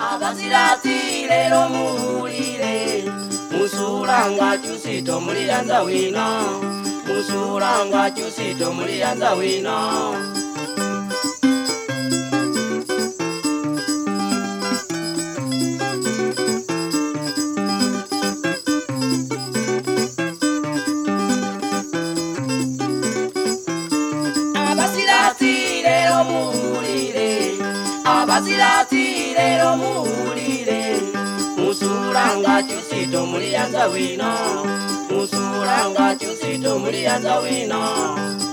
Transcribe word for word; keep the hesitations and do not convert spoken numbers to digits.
Abazirati lero muhulire musulanga chusito mulianza wino musulanga chusito mulianza wino Abazirati lero muhulire Abazirati lero muhulire musulanga chusito mulianza wino musulanga chusito mulianza wino